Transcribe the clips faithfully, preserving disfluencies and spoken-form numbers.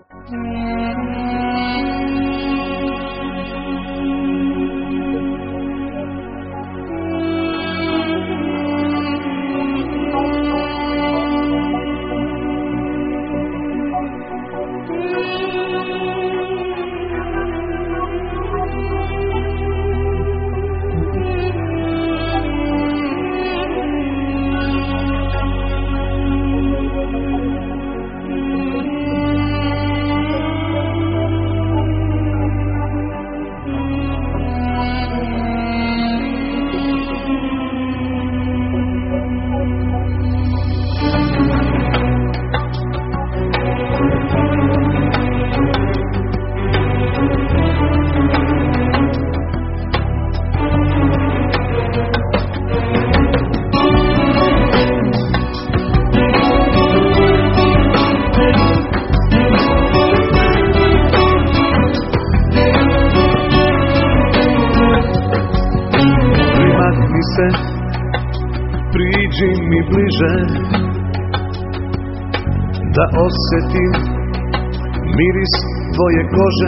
Priđi mi bliže, da osjetim miris tvoje kože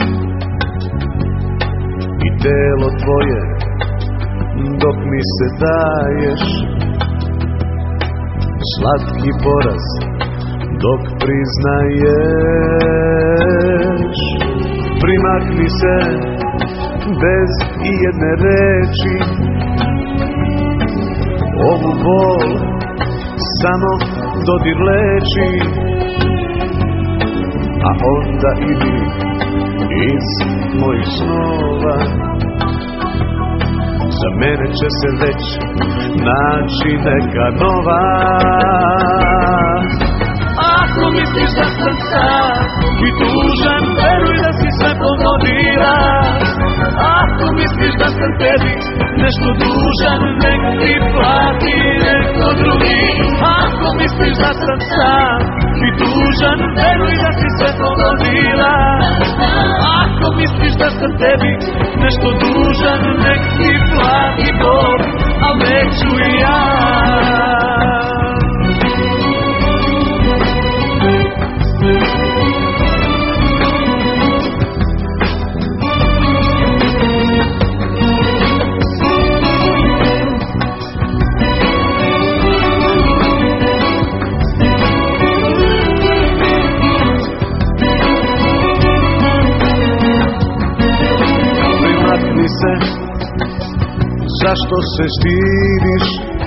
i telo tvoje dok mi se daješ. Slatki poraz dok priznaješ. Primakni se bez ijedne reči, ovu bol samo dodir leči, a onda idi iz mojih snova. Za mene će se već naći neka nova. Ako misliš da sam sam i tužan, veruj da si sve pogodila. Ako misliš da sam tebi nešto dužan, nek ti plati neko drugi. Ako misliš da sam sam i tužan, veruj da si sve pogodila. Ako misliš da sam tebi nešto dužan, nek ti plati Bog, al neću i ja. Zašto se stidiš,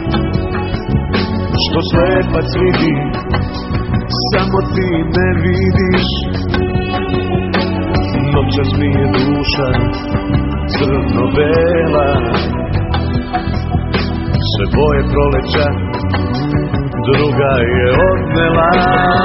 što slepac vidi, samo ti ne vidiš. Noćas mi je duša crno-bela, sve boje proleća druga je odnela.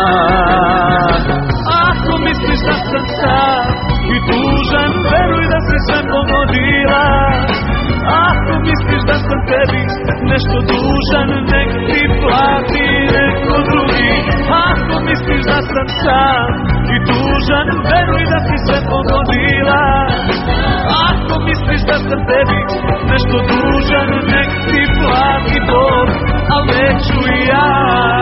Ako misliš da sam sam i tužan, veruj da si sve pogodila. Ako misliš da sam tebi nešto dužan, nek ti plati neko drugi. Ako misliš da sam sam i tužan, veruj da si sve pogodila. Ako misliš da sam tebi nešto dužan, nek ti plati Bog, al neću i ja.